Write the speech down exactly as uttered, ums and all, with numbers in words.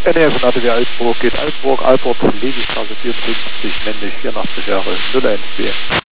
N E von A T W Altenburg geht Altenburg, Albert, Levistraße vierundfünfzig, männlich, vierundachtzig Jahre, null eins B.